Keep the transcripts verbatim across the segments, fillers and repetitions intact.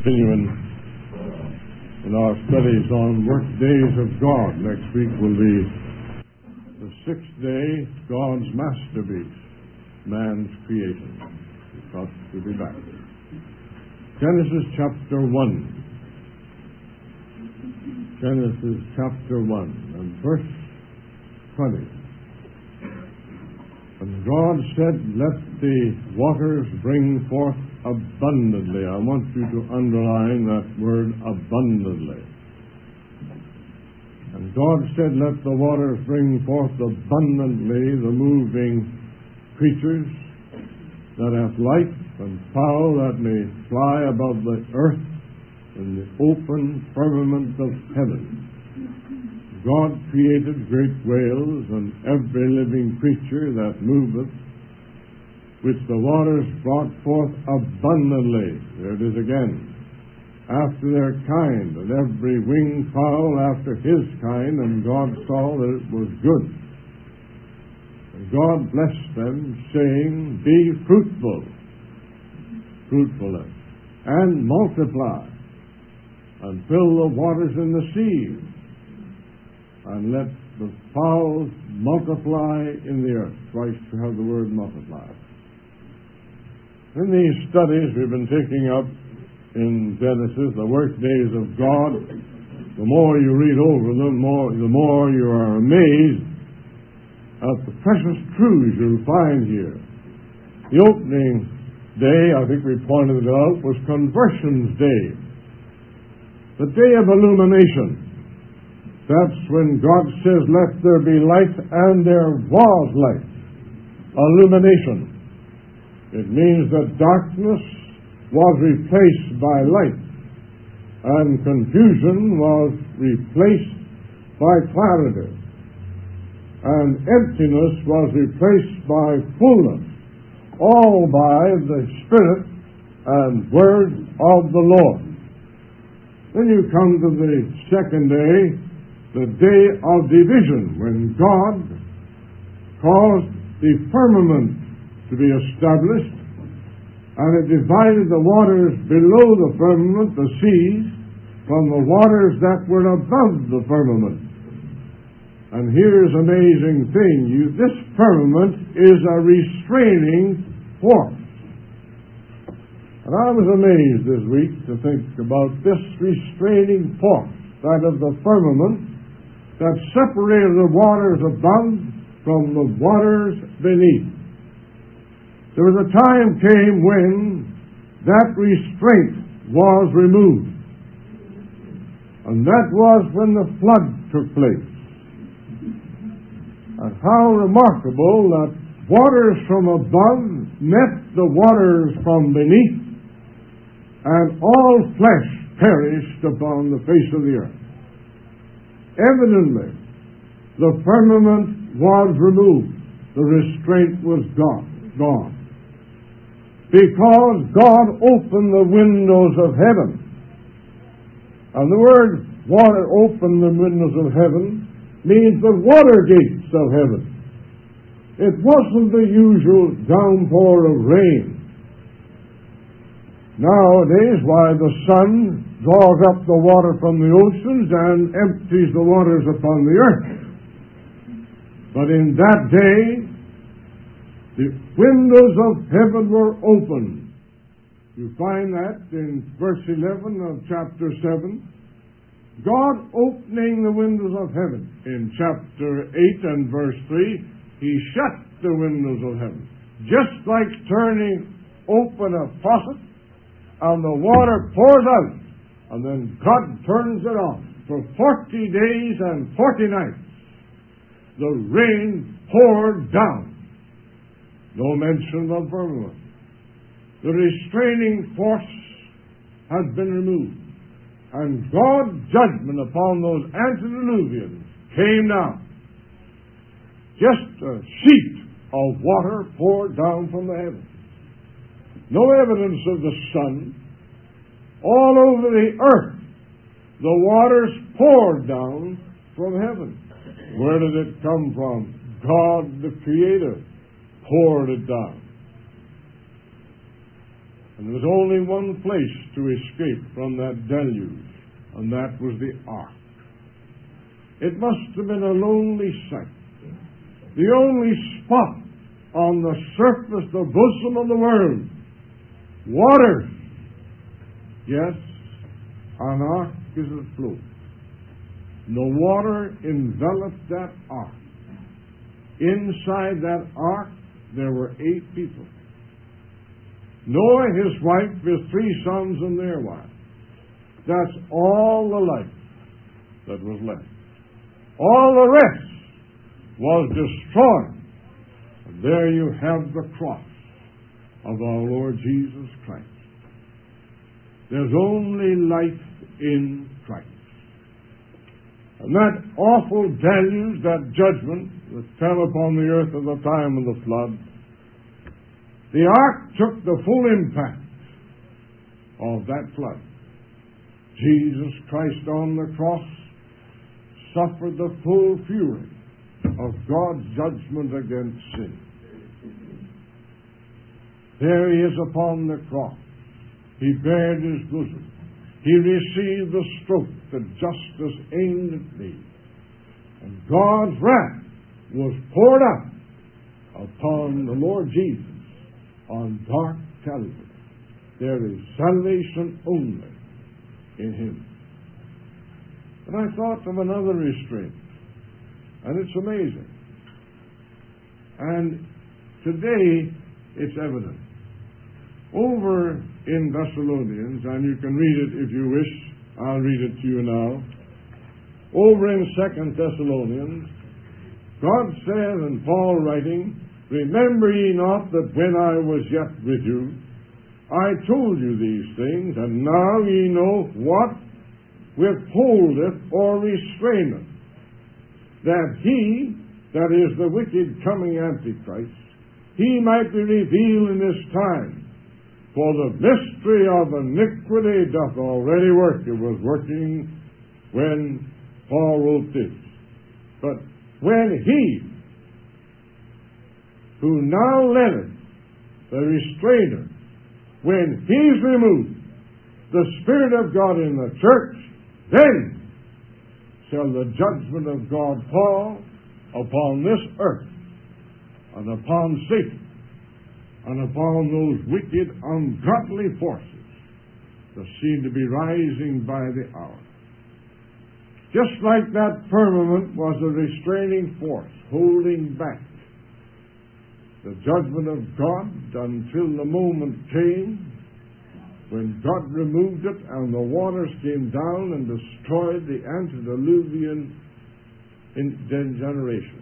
continuing in our studies on work days of God. Next week will be the sixth day, God's masterpiece, man's creation. We thought we'd be back. Genesis chapter one. Genesis chapter one and verse twenty. And God said, "Let the waters bring forth abundantly." I want you to underline that word, abundantly. And God said, "Let the waters bring forth abundantly the moving creatures that have life, and fowl that may fly above the earth in the open firmament of heaven." God created great whales and every living creature that moveth, which the waters brought forth abundantly. There it is again. After their kind, and every winged fowl after his kind, and God saw that it was good. And God blessed them, saying, "Be fruitful," fruitfulness, "and multiply, and fill the waters in the sea, and let the fowls multiply in the earth." Twice to have the word multiply. In these studies we've been taking up in Genesis, the work days of God, the more you read over them, more, the more you are amazed at the precious truths you'll find here. The opening day, I think we pointed it out, was Conversion's Day, the day of illumination. That's when God says, "Let there be light," and there was light. Illumination. It means that darkness was replaced by light, and confusion was replaced by clarity, and emptiness was replaced by fullness, all by the Spirit and Word of the Lord. Then you come to the second day, the day of division, when God caused the firmament to be established, and it divided the waters below the firmament, the seas, from the waters that were above the firmament. And here's an amazing thing. You, this firmament is a restraining force. And I was amazed this week to think about this restraining force, that of the firmament, that separated the waters above from the waters beneath. There was a time came when that restraint was removed. And that was when the flood took place. And how remarkable that waters from above met the waters from beneath, and all flesh perished upon the face of the earth. Evidently, the firmament was removed. The restraint was gone. gone. Because God opened the windows of heaven. And the word water opened the windows of heaven means the water gates of heaven. It wasn't the usual downpour of rain. Nowadays, why, the sun draws up the water from the oceans and empties the waters upon the earth. But in that day, the windows of heaven were opened. You find that in verse eleven of chapter seven. God opening the windows of heaven. In chapter eight and verse three, He shut the windows of heaven. Just like turning open a faucet and the water pours out, and then God turns it off. For forty days and forty nights, the rain poured down. No mention of firmament. The restraining force has been removed. And God's judgment upon those antediluvians came down. Just a sheet of water poured down from the heavens. No evidence of the sun. All over the earth, the waters poured down from heaven. Where did it come from? God, the Creator, poured it down. And there was only one place to escape from that deluge, and that was the ark. It must have been a lonely sight. The only spot on the surface, the bosom of the world, water. Yes, an ark is afloat. The water enveloped that ark. Inside that ark, there were eight people. Noah, his wife, his three sons, and their wives. That's all the life that was left. All the rest was destroyed. And there you have the cross of our Lord Jesus Christ. There's only life in Christ. And that awful deluge, that judgment that fell upon the earth at the time of the flood, the ark took the full impact of that flood. Jesus Christ on the cross suffered the full fury of God's judgment against sin. There he is upon the cross. He bared his bosom. He received the stroke that justice aimed at me. And God's wrath was poured out upon the Lord Jesus on dark Calvary. There is salvation only in him. And I thought of another restraint, and it's amazing. And today it's evident. Over in Thessalonians, and you can read it if you wish, I'll read it to you now. Over in Second Thessalonians, God says, and Paul writing, "Remember ye not that when I was yet with you, I told you these things, and now ye know what withholdeth or restraineth, that he, that is the wicked coming Antichrist, he might be revealed in this time. For the mystery of iniquity doth already work." It was working when Paul wrote this. But when he, who now letteth, the restrainer, when he's removed, the Spirit of God in the church, then shall the judgment of God fall upon this earth and upon Satan and upon those wicked, ungodly forces that seem to be rising by the hour. Just like that firmament was a restraining force, holding back the judgment of God until the moment came when God removed it and the waters came down and destroyed the antediluvian generation.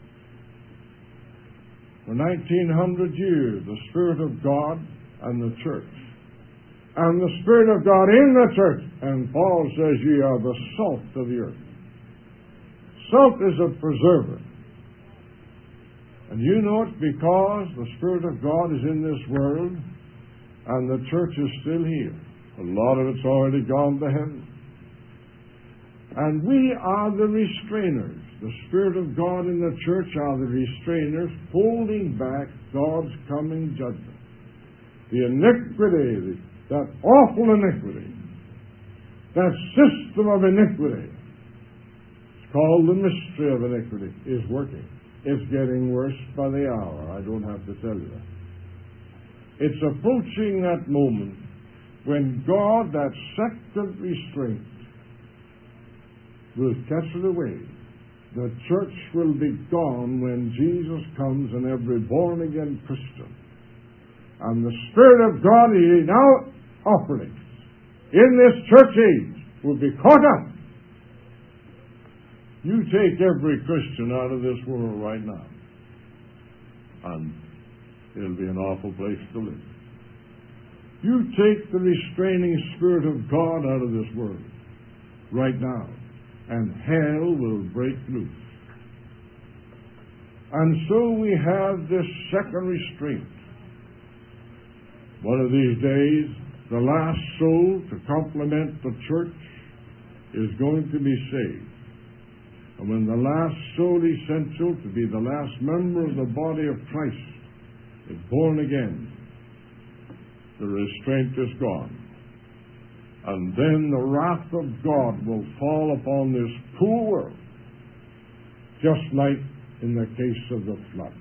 For nineteen hundred years, the Spirit of God and the church. And the Spirit of God in the church. And Paul says, "Ye are the salt of the earth." Salt is a preserver. And you know it because the Spirit of God is in this world and the church is still here. A lot of it's already gone to heaven. And we are the restrainers. The Spirit of God in the church are the restrainers holding back God's coming judgment. The iniquity, that awful iniquity, that system of iniquity, it's called the mystery of iniquity, is working. It's getting worse by the hour. I don't have to tell you that. It's approaching that moment when God, that second restraint, will catch it away. The church will be gone when Jesus comes and every born-again Christian. And the Spirit of God He now operates in this church age will be caught up. You take every Christian out of this world right now, and it'll be an awful place to live. You take the restraining Spirit of God out of this world right now, and hell will break loose. And so we have this second restraint. One of these days, the last soul to complement the church is going to be saved. And when the last soul essential to be the last member of the body of Christ is born again, the restraint is gone. And then the wrath of God will fall upon this poor world, just like in the case of the flood.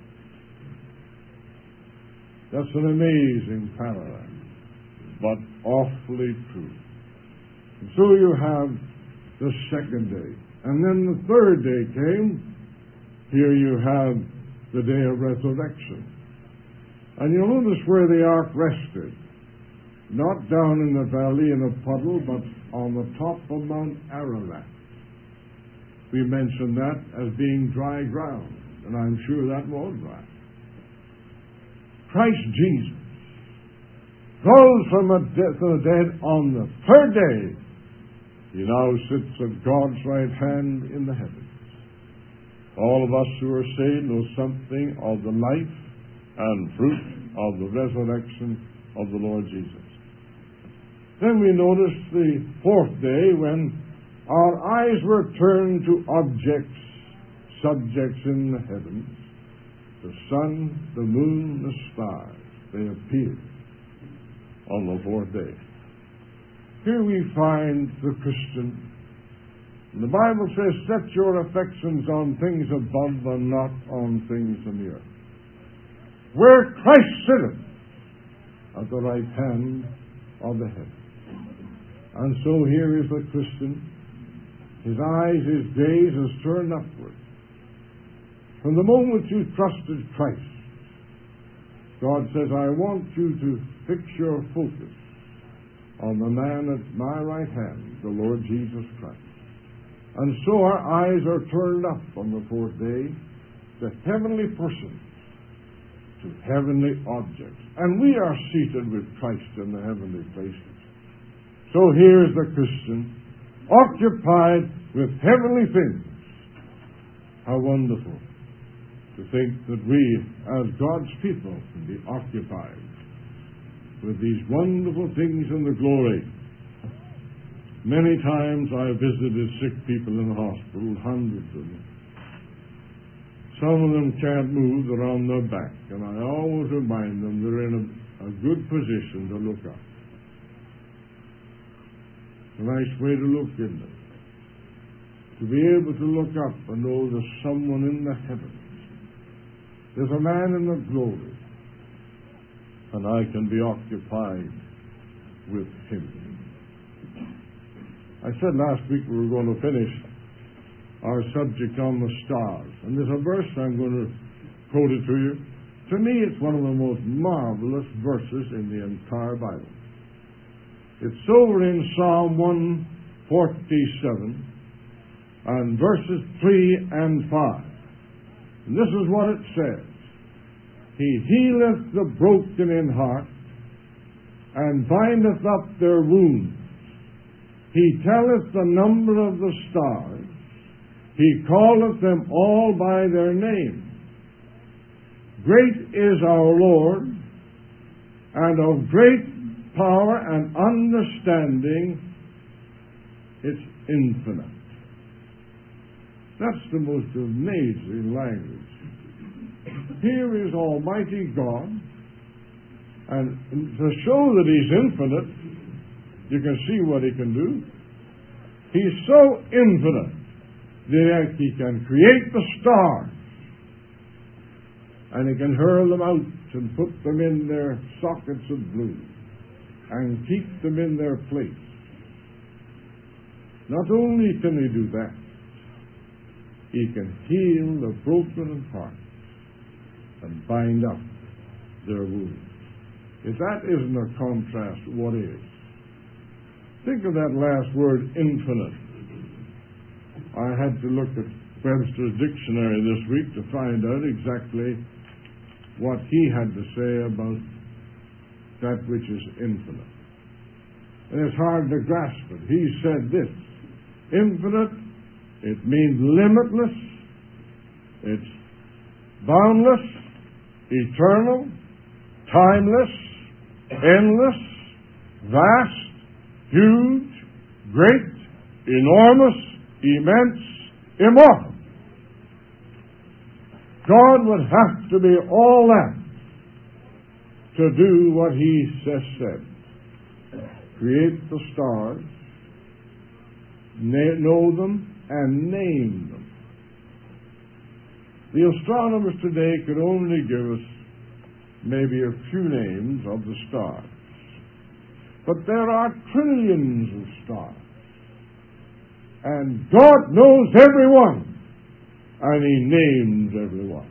That's an amazing parallel, but awfully true. And so you have the second day. And then the third day came. Here you have the day of resurrection. And you'll notice where the ark rested. Not down in the valley in a puddle, but on the top of Mount Ararat. We mentioned that as being dry ground, and I'm sure that was dry. Christ Jesus rose from the dead on the third day. He now sits at God's right hand in the heavens. All of us who are saved know something of the life and fruit of the resurrection of the Lord Jesus. Then we notice the fourth day when our eyes were turned to objects, subjects in the heavens, the sun, the moon, the stars. They appeared on the fourth day. Here we find the Christian. And the Bible says, set your affections on things above and not on things on the earth. Where Christ sitteth at the right hand of the heaven. And so here is the Christian. His eyes, his gaze is turned upward. From the moment you trusted Christ, God says, I want you to fix your focus on the man at my right hand, the Lord Jesus Christ. And so our eyes are turned up on the fourth day to heavenly persons, to heavenly objects. And we are seated with Christ in the heavenly places. So here's the Christian, occupied with heavenly things. How wonderful to think that we, as God's people, can be occupied with these wonderful things in the glory. Many times I visited sick people in the hospital, hundreds of them. Some of them can't move, they're on their back, and I always remind them they're in a, a good position to look up. A nice way to look, isn't it? To be able to look up and know there's someone in the heavens. There's a man in the glory, and I can be occupied with him. I said last week we were going to finish our subject on the stars. And there's a verse I'm going to quote it to you. To me, it's one of the most marvelous verses in the entire Bible. It's over in Psalm one forty-seven and verses three and five. And this is what it says. He healeth the broken in heart and bindeth up their wounds. He telleth the number of the stars. He calleth them all by their name. Great is our Lord, and of great power and understanding. It's infinite. That's the most amazing language. Here is Almighty God, and to show that He's infinite, you can see what He can do. He's so infinite that He can create the stars, and He can hurl them out and put them in their sockets of blue and keep them in their place. Not only can He do that, He can heal the broken in heart and bind up their wounds. If that isn't a contrast, what is? Think of that last word, infinite. I had to look at Webster's dictionary this week to find out exactly what he had to say about that which is infinite. And it's hard to grasp it. He said this: infinite, it means limitless, it's boundless, eternal, timeless, endless, vast, huge, great, enormous, immense, immortal. God would have to be all that to do what he has said. Create the stars, na- know them, and name them. The astronomers today could only give us maybe a few names of the stars. But there are trillions of stars. And God knows every one. And he names every one.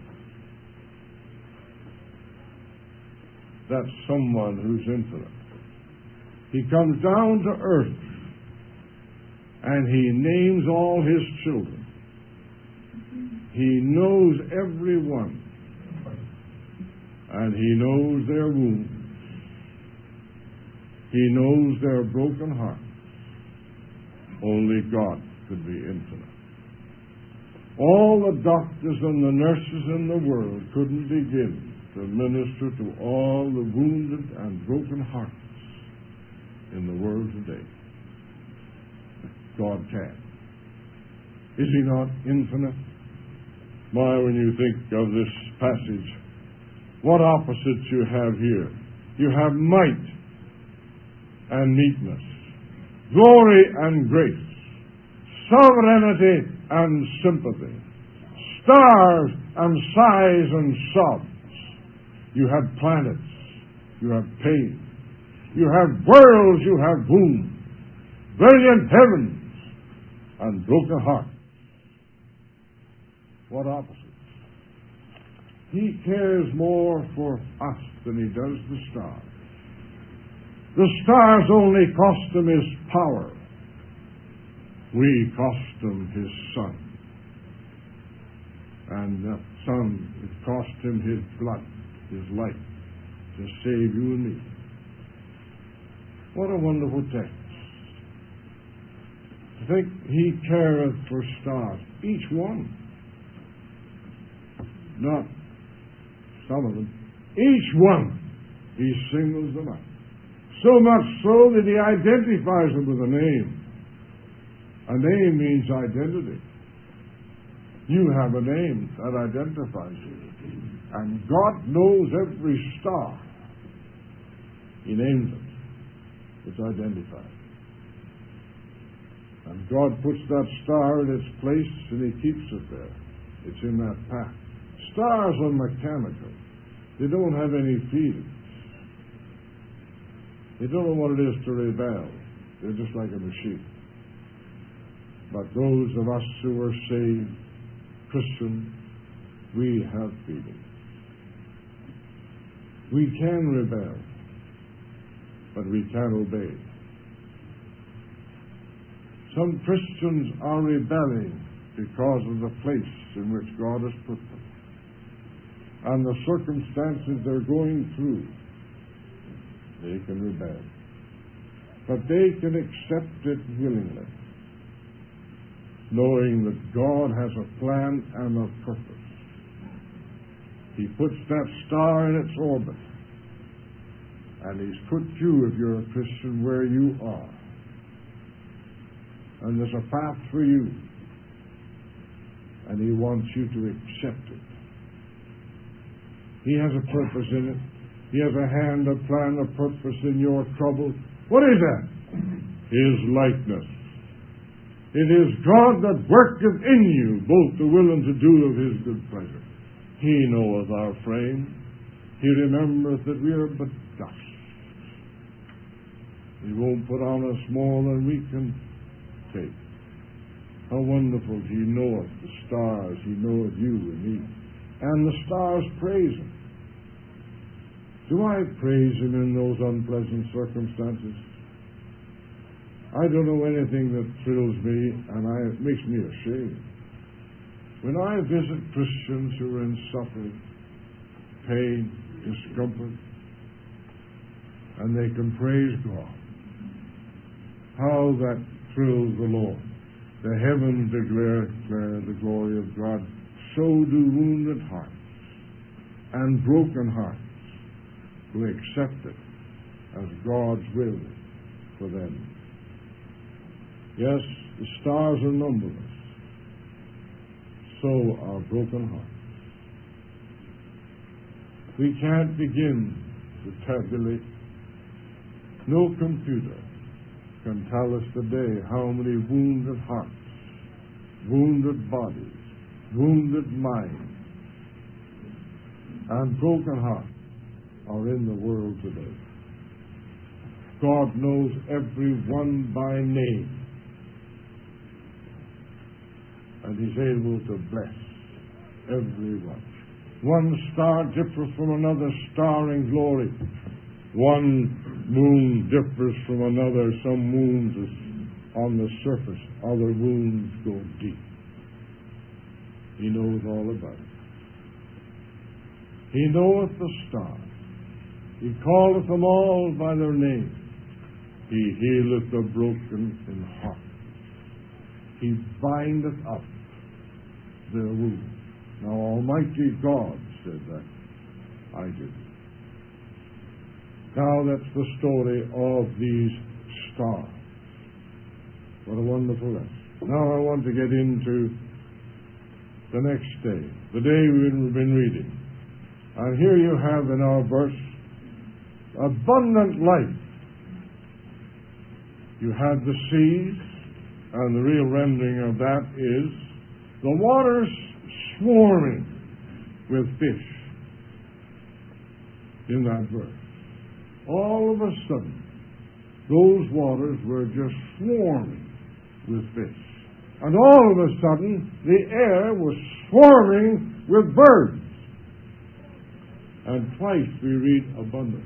That's someone who's infinite. He comes down to earth and he names all his children. He knows every one. And he knows their wounds. He knows their broken hearts. Only God could be infinite. All the doctors and the nurses in the world couldn't begin to minister to all the wounded and broken hearts in the world today. God can. Is he not infinite? My, when you think of this passage, what opposites you have here. You have might and meekness, glory and grace, sovereignty and sympathy, stars and sighs and sobs. You have planets, you have pain, you have worlds, you have wounds, brilliant heavens, and broken hearts. What opposites? He cares more for us than he does the stars. The stars only cost him his power. We cost him his Son. And that Son, it cost him his blood, his life, to save you and me. What a wonderful text. To think he careth for stars, each one. Not some of them. Each one, he singles them out. So much so that he identifies them with a name. A name means identity. You have a name that identifies you. And God knows every star. He names it. It's identified. And God puts that star in its place and he keeps it there. It's in that path. Stars are mechanical. They don't have any feelings. They don't know what it is to rebel. They're just like a machine. But those of us who are saved, Christians, we have feelings. We can rebel, but we can obey. Some Christians are rebelling because of the place in which God has put them and the circumstances they're going through. They can rebel. But they can accept it willingly, knowing that God has a plan and a purpose. He puts that star in its orbit, and he's put you, if you're a Christian, where you are. And there's a path for you, and he wants you to accept it. He has a purpose in it. He has a hand, a plan, a purpose in your trouble. What is that? His likeness. It is God that worketh in you both to will and to do of his good pleasure. He knoweth our frame. He remembereth that we are but dust. He won't put on us more than we can take. How wonderful. He knoweth the stars. He knoweth you and me. And the stars praise him. Do I praise him in those unpleasant circumstances? I don't know anything that thrills me, and I, it makes me ashamed. When I visit Christians who are in suffering, pain, discomfort, and they can praise God, how that thrills the Lord. The heavens declare, declare the glory of God. So do wounded hearts and broken hearts who accept it as God's will for them. Yes, the stars are numberless. So are broken hearts. We can't begin to tabulate. No computer can tell us today how many wounded hearts, wounded bodies, wounded minds, and broken hearts are in the world today. God knows every one by name, and He's able to bless every one. One star differs from another star in glory. One moon differs from another. Some moons is on the surface, other moons go deep. He knows all about it. He knoweth the stars. He calleth them all by their names. He healeth the broken in heart. He bindeth up their wounds. Now, Almighty God said that. I didn't. Now, that's the story of these stars. What a wonderful lesson. Now, I want to get into the next day, the day we've been reading. And here you have in our verse, abundant life. You have the seas, and the real rendering of that is the waters swarming with fish in that verse. All of a sudden, those waters were just swarming with fish. And all of a sudden, the air was swarming with birds. And twice we read abundance.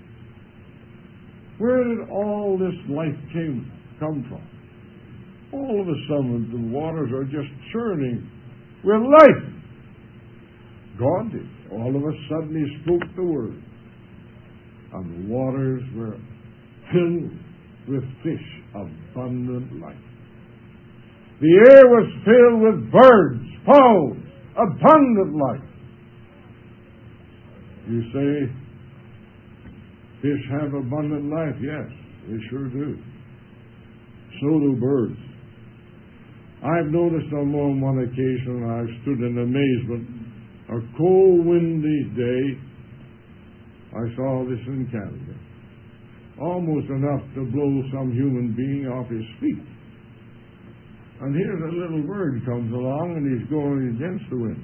Where did all this life came come from? All of a sudden, the waters are just churning with life. God did. All of a sudden, He spoke the word, and the waters were filled with fish, abundant life. The air was filled with birds, fowls, abundant life. You say, fish have abundant life? Yes, they sure do. So do birds. I've noticed on more than one occasion, I've stood in amazement, a cold, windy day. I saw this in Canada. Almost enough to blow some human being off his feet. And here's a little bird comes along, and he's going against the wind.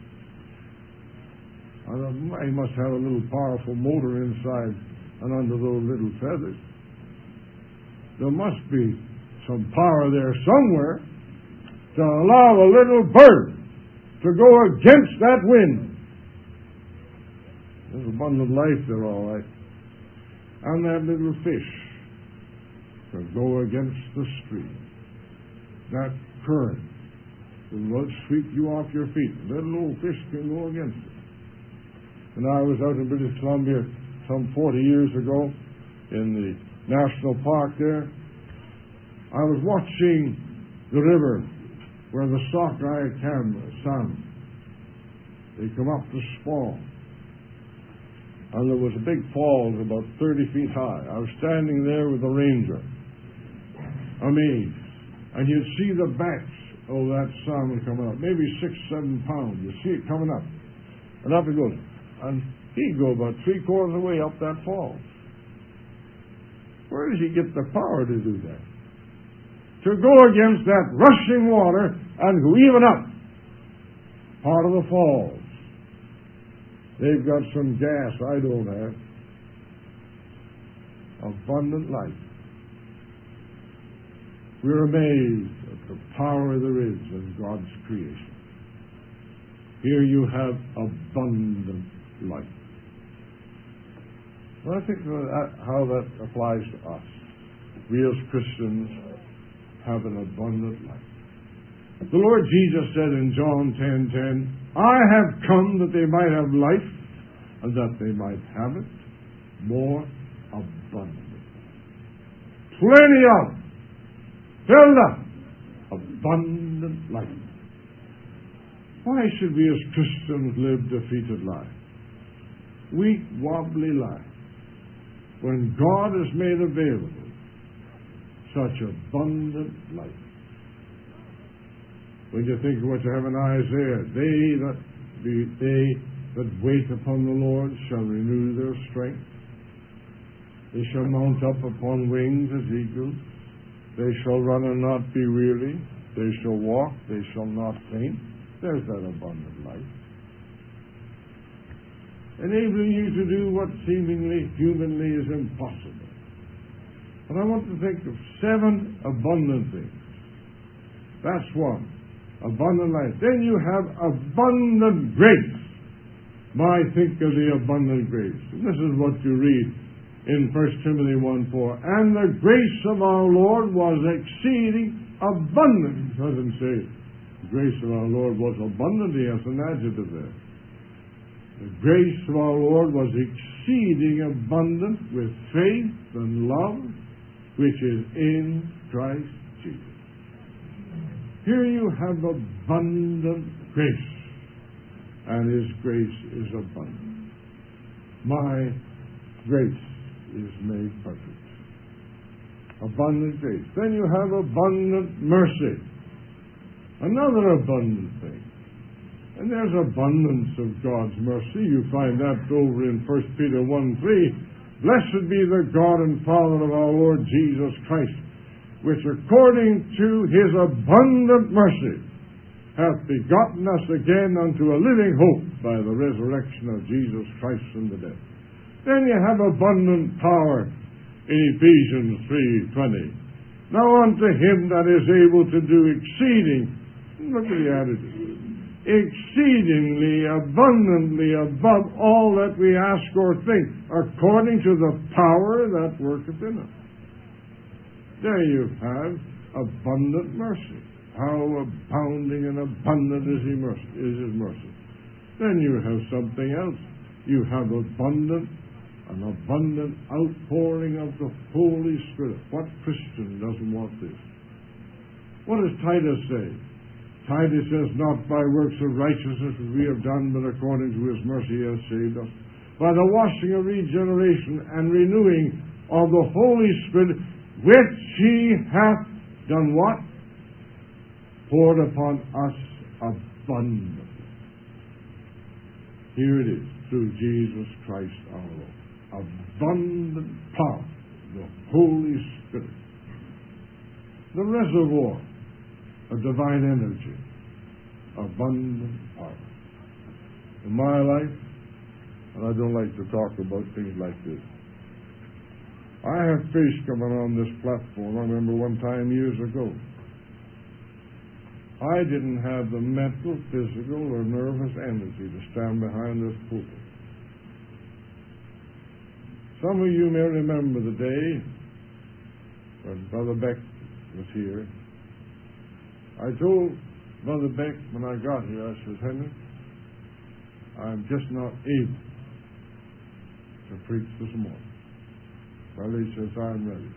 I thought, he must have a little powerful motor inside and under those little feathers. There must be some power there somewhere to allow a little bird to go against that wind. There's abundant life there, all right. And that little fish can go against the stream. That current will sweep you off your feet. Little old fish can go against it. And I was out in British Columbia some forty years ago in the national park there. I was watching the river where the sockeye salmon, they come up to spawn. And there was a big falls about thirty feet high. I was standing there with a ranger, amazed. And you'd see the backs of that salmon coming up, maybe six, seven pounds. You see it coming up. And up it goes. And he'd go about three quarters of the way up that fall. Where does he get the power to do that? To go against that rushing water and go even up part of the falls. They've got some gas I don't have. Abundant life. We're amazed at the power there is in God's creation. Here you have abundant life. Well, I think that how that applies to us. We as Christians have an abundant life. The Lord Jesus said in John ten ten, I have come that they might have life, and that they might have it more abundantly. Plenty of, filled up, abundant life. Why should we as Christians live defeated lives? Weak, wobbly lives. When God has made available such abundant life. When you think of what you have in Isaiah, they that be, they that wait upon the Lord shall renew their strength. They shall mount up upon wings as eagles. They shall run and not be weary. They shall walk, they shall not faint. There's that abundant life. Enabling you to do what seemingly, humanly is impossible. And I want to think of seven abundant things. That's one. Abundant life. Then you have abundant grace. My, think of the abundant grace. And this is what you read in First Timothy one four. And the grace of our Lord was exceeding abundant. It doesn't say the grace of our Lord was abundant. He has an adjective there. The grace of our Lord was exceeding abundant with faith and love, which is in Christ Jesus. Here you have abundant grace, and His grace is abundant. My grace is made perfect. Abundant grace. Then you have abundant mercy. Another abundant thing. And there's abundance of God's mercy. You find that over in First Peter one three. Blessed be the God and Father of our Lord Jesus Christ, which according to His abundant mercy hath begotten us again unto a living hope by the resurrection of Jesus Christ from the dead. Then you have abundant power in Ephesians three twenty. Now unto Him that is able to do exceeding, look at the attitude, exceedingly abundantly above all that we ask or think, according to the power that worketh in us. There you have abundant mercy. How abounding and abundant is His mercy, is His mercy. Then you have something else. You have abundant, an abundant outpouring of the Holy Spirit. What Christian doesn't want this? What does Titus say? Titus says, not by works of righteousness which we have done, but according to His mercy He has saved us, by the washing of regeneration and renewing of the Holy Spirit, which He hath done what? Poured upon us abundantly. Here it is, through Jesus Christ our Lord. Abundant power, the Holy Spirit. The reservoir of divine energy, abundant power. In my life, and I don't like to talk about things like this, I have preached coming on this platform. I remember one time years ago, I didn't have the mental, physical, or nervous energy to stand behind this pulpit. Some of you may remember the day when Brother Beck was here. I told Brother Beck when I got here, I said, Henry, I'm just not able to preach this morning. Well, he says, I'm ready.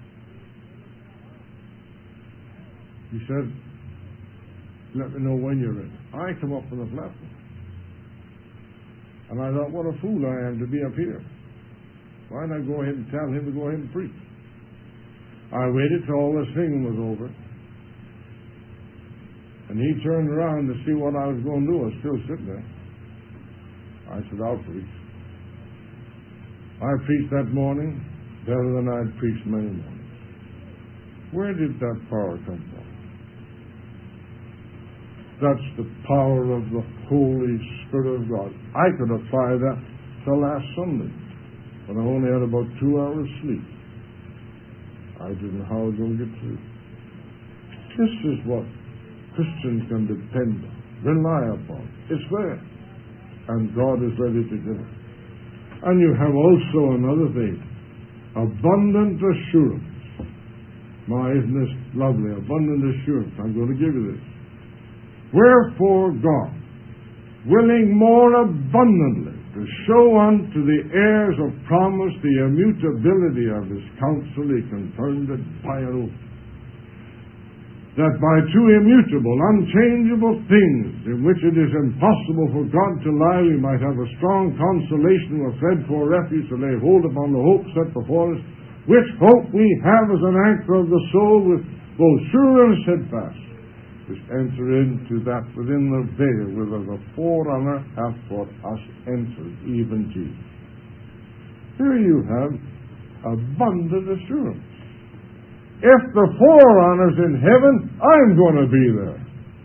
He said, let me know when you're ready. I come up on the platform. And I thought, what a fool I am to be up here. Why not go ahead and tell him to go ahead and preach? I waited till all this singing was over. And he turned around to see what I was going to do. I was still sitting there. I said, I'll preach. I preached that morning better than I'd preached many mornings. Where did that power come from? That's the power of the Holy Spirit of God. I could apply that till last Sunday, but I only had about two hours sleep. I didn't know how I was going to get through. This is what Christians can depend on, rely upon. It's there. And God is ready to give it. And you have also another thing, abundant assurance. My, isn't this lovely? Abundant assurance. I'm going to give you this. Wherefore God, willing more abundantly to show unto the heirs of promise the immutability of His counsel, He confirmed it by an oath, that by two immutable, unchangeable things, in which it is impossible for God to lie, we might have a strong consolation with fled for refuge to lay hold upon the hope set before us, which hope we have as an anchor of the soul, with both sure and steadfast, which enter into that within the veil, whither the forerunner hath for us entered, even Jesus. Here you have abundant assurance. If the forerunners in heaven, I'm going to be there.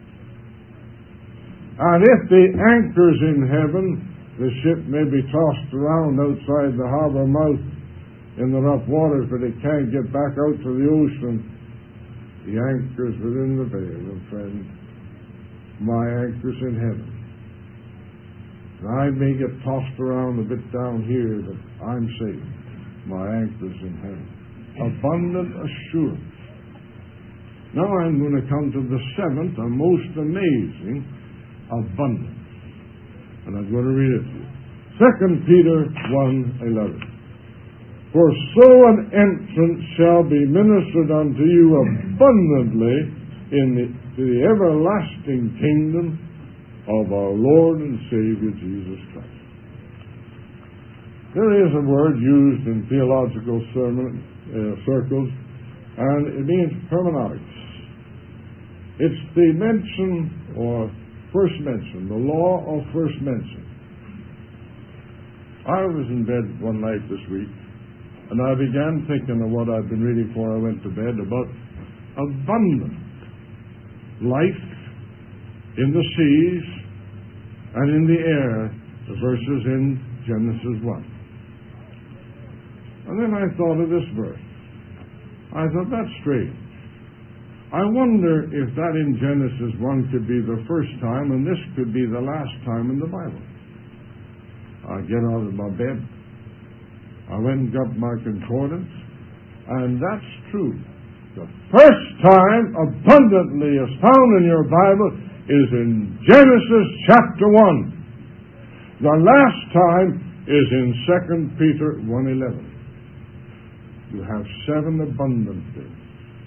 And if the anchors in heaven, the ship may be tossed around outside the harbor mouth in the rough waters, but it can't get back out to the ocean. The anchors within the veil, and friends, my anchors in heaven. And I may get tossed around a bit down here, but I'm safe. My anchors in heaven. Abundant assurance. Now I'm going to come to the seventh and most amazing abundance. And I'm going to read it to you. Second Peter one eleven. For so an entrance shall be ministered unto you abundantly in the, to the everlasting kingdom of our Lord and Savior Jesus Christ. There is a word used in theological sermon, uh, circles, and it means hermeneutics. It's the mention, or first mention, the law of first mention. I was in bed one night this week, and I began thinking of what I'd been reading before I went to bed about abundant life in the seas and in the air, the verses in Genesis one. And then I thought of this verse. I thought, that's strange. I wonder if that in Genesis one could be the first time and this could be the last time in the Bible. I get out of my bed. I went and got my concordance, and that's true. The first time abundantly is found in your Bible is in Genesis chapter one. The last time is in Second Peter one eleven. You have seven abundant things.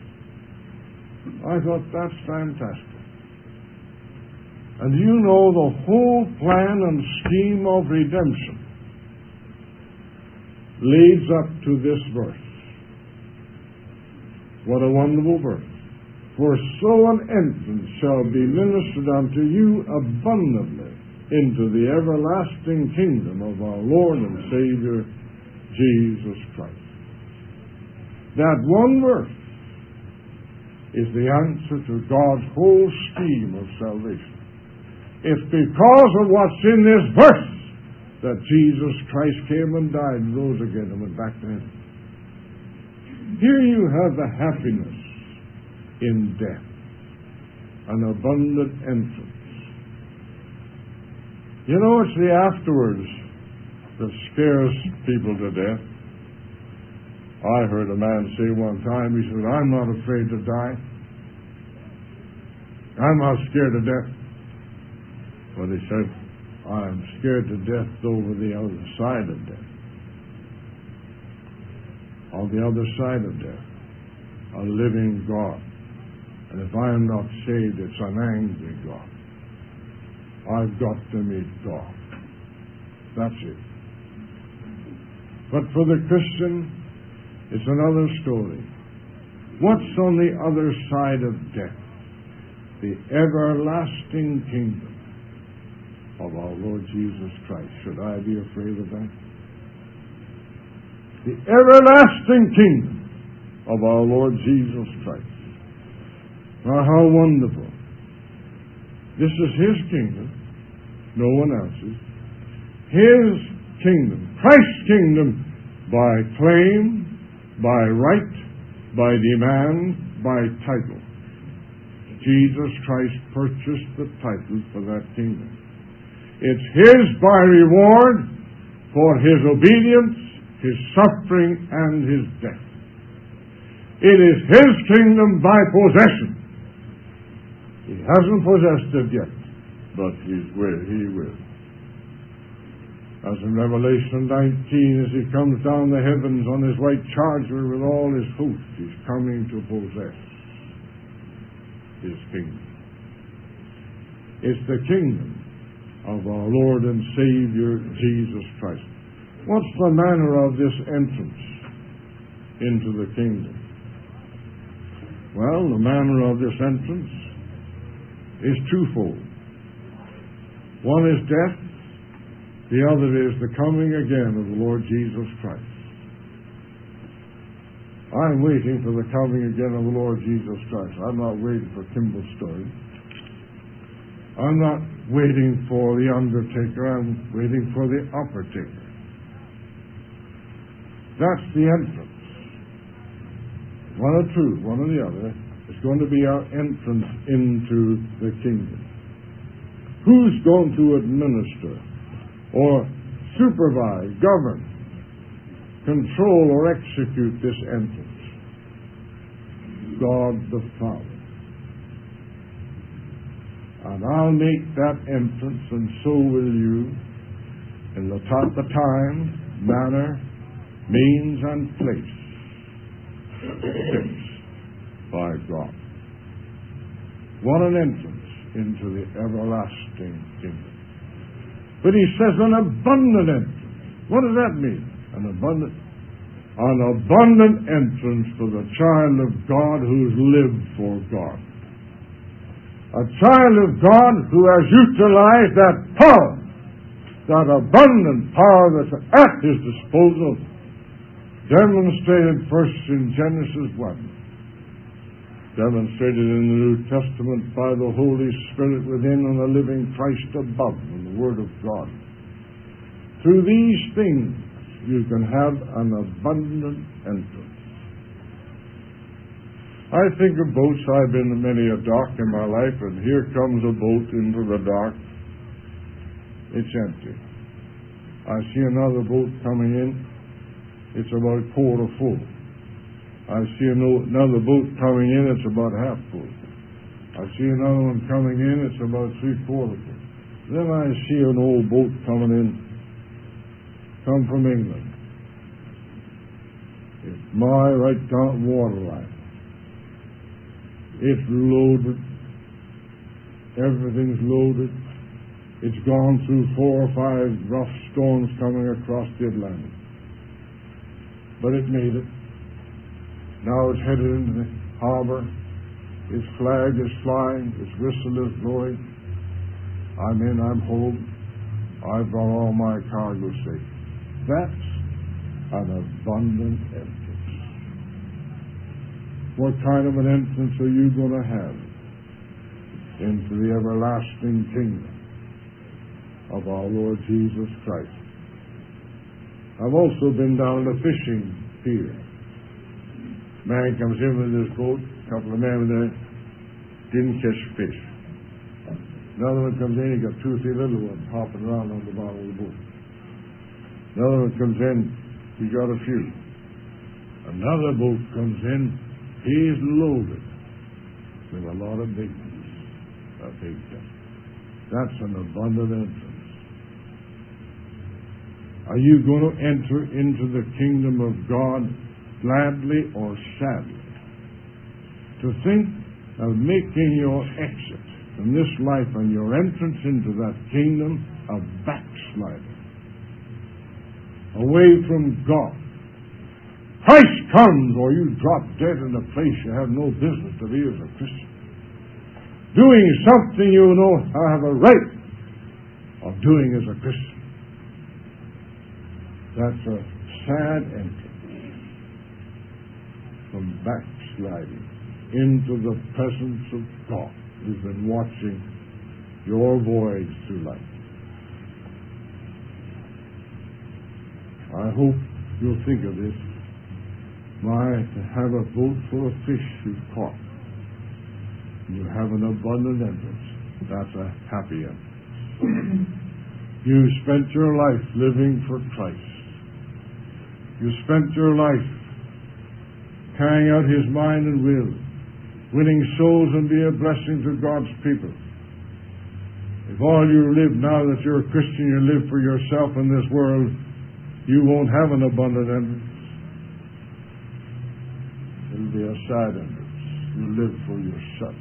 I thought, that's fantastic. And you know the whole plan and scheme of redemption leads up to this verse. What a wonderful verse. For so an entrance shall be ministered unto you abundantly into the everlasting kingdom of our Lord and Savior, Jesus Christ. That one verse is the answer to God's whole scheme of salvation. It's because of what's in this verse that Jesus Christ came and died and rose again and went back to heaven. Here you have the happiness in death, an abundant entrance. You know, it's the afterwards that scares people to death. I heard a man say one time, he said, I'm not afraid to die. I'm not scared to death. But he said, I'm scared to death over the other side of death. On the other side of death, a living God. And if I am not saved, it's an angry God. I've got to meet God. That's it. But for the Christian, it's another story. What's on the other side of death? The everlasting kingdom of our Lord Jesus Christ. Should I be afraid of that? The everlasting kingdom of our Lord Jesus Christ. Now, how wonderful. This is His kingdom, no one else's. His kingdom, Christ's kingdom, by claim, by right, by demand, by title. Jesus Christ purchased the title for that kingdom. It's His by reward for His obedience, His suffering, and His death. It is His kingdom by possession. He hasn't possessed it yet, but He's will, He will. As in Revelation nineteen, as He comes down the heavens on His white charger with all His host, He's coming to possess His kingdom. It's the kingdom of our Lord and Savior, Jesus Christ. What's the manner of this entrance into the kingdom? Well, the manner of this entrance is twofold. One is death, the other is the coming again of the Lord Jesus Christ. I'm waiting for the coming again of the Lord Jesus Christ. I'm not waiting for Kimball's story. I'm not waiting for the undertaker. I'm waiting for the operator. That's the entrance. One or two, one or the other, is going to be our entrance into the kingdom. Who's going to administer or supervise, govern, control, or execute this entrance? God the Father. And I'll make that entrance, and so will you, in the top the time, manner, means, and place fixed by God. What an entrance into the everlasting kingdom. But he says an abundant entrance. What does that mean? An abundant an abundant entrance for the child of God who's lived for God. A child of God who has utilized that power, that abundant power that's at his disposal, demonstrated first in Genesis one, demonstrated in the New Testament by the Holy Spirit within and the living Christ above and the Word of God. Through these things, you can have an abundant entrance. I think of boats. I've been to many a dock in my life, and here comes a boat into the dock. It's empty. I see another boat coming in. It's about a quarter full. I see another boat coming in. It's about half full. I see another one coming in. It's about three quarters full. Then I see an old boat coming in, come from England. It's my right down water line. It's loaded. Everything's loaded. It's gone through four or five rough storms coming across the Atlantic. But it made it. Now it's headed into the harbor. Its flag is flying. Its whistle is blowing. I'm in. I'm home. I've brought all my cargo safe. That's an abundant entrance. What kind of an entrance are you going to have into the everlasting kingdom of our Lord Jesus Christ? I've also been down the fishing pier. Man comes in with his boat, a couple of men there, didn't catch fish. Another one comes in, he got two or three little ones hopping around on the bottom of the boat. Another one comes in, he got a few. Another boat comes in, he's loaded with a lot of big ones. A big one. That's an abundant entrance. Are you going to enter into the kingdom of God gladly or sadly? To think of making your exit from this life and your entrance into that kingdom a backslider, away from God. Christ comes, or you drop dead in a place you have no business to be as a Christian, doing something you know have a right of doing as a Christian. That's a sad entrance from backsliding into the presence of God, who's been watching your voyage through life. I hope you'll think of this. My, to have a boat full of fish you've caught, you have an abundant entrance. That's a happy entrance. You spent your life living for Christ. You spent your life carrying out His mind and will, winning souls and be a blessing to God's people. If all you live now that you're a Christian, you live for yourself in this world, you won't have an abundant entrance. It'll be a sad entrance. You live for yourself.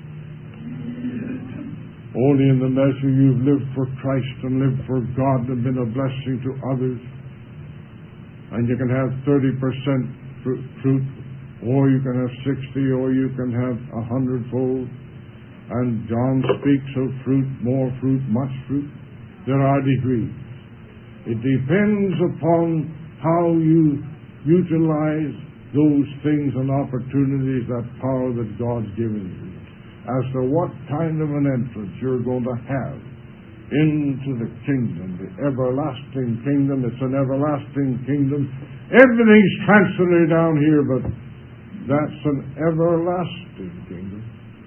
Only in the measure you've lived for Christ and lived for God and been a blessing to others, and you can have thirty percent fruit, or you can have sixty, or you can have a hundredfold. And John speaks of fruit, more fruit, much fruit. There are degrees. It depends upon how you utilize those things and opportunities, that power that God's given you, as to what kind of an entrance you're going to have into the kingdom, the everlasting kingdom. It's an everlasting kingdom. Everything's transitory down here, but that's an everlasting kingdom.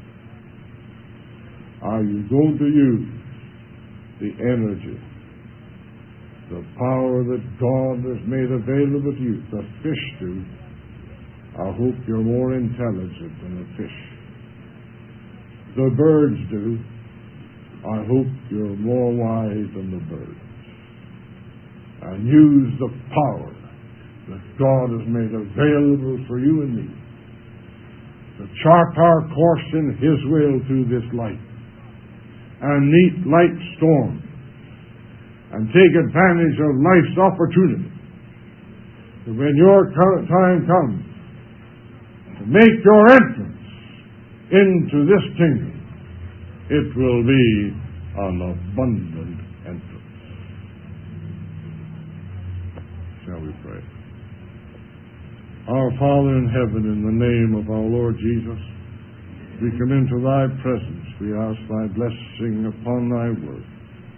Are you going to use the energy, the power that God has made available to you? The fish do. I hope you're more intelligent than the fish. The birds do. I hope you're more wise than the birds. And use the power that God has made available for you and me to chart our course in His will through this life and meet life's storms and take advantage of life's opportunity. So when your time comes to make your entrance into this kingdom, it will be an abundant entrance. Shall we pray? Our Father in heaven, in the name of our Lord Jesus, we come into Thy presence. We ask Thy blessing upon Thy word.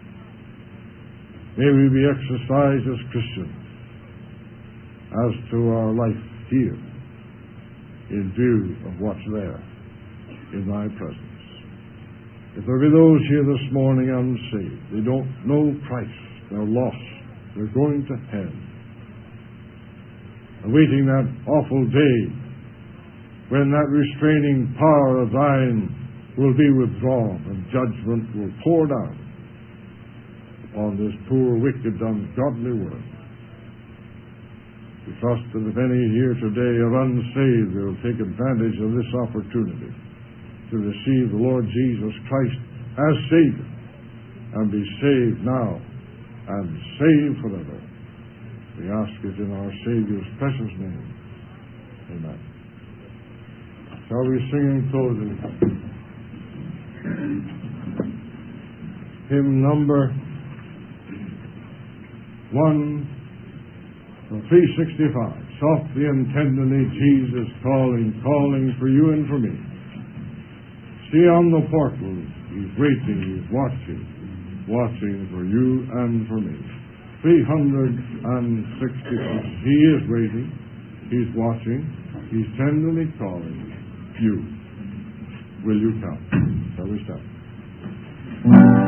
May we be exercised as Christians as to our life here in view of what's there in Thy presence. If there be those here this morning unsaved, they don't know Christ, they're lost, they're going to hell, awaiting that awful day when that restraining power of Thine will be withdrawn and judgment will pour down upon this poor, wicked, ungodly world. We trust that if any here today are unsaved, they will take advantage of this opportunity to receive the Lord Jesus Christ as Savior and be saved now and saved forever. We ask it in our Savior's precious name. Amen. Shall we sing in closing? Hymn number one, three sixty-five. Softly and tenderly Jesus calling, calling for you and for me. See on the portal, He's waiting, He's watching, watching for you and for me. three hundred sixty-six. He is waiting, He's watching, He's tenderly calling you. Will you come? Shall we stand?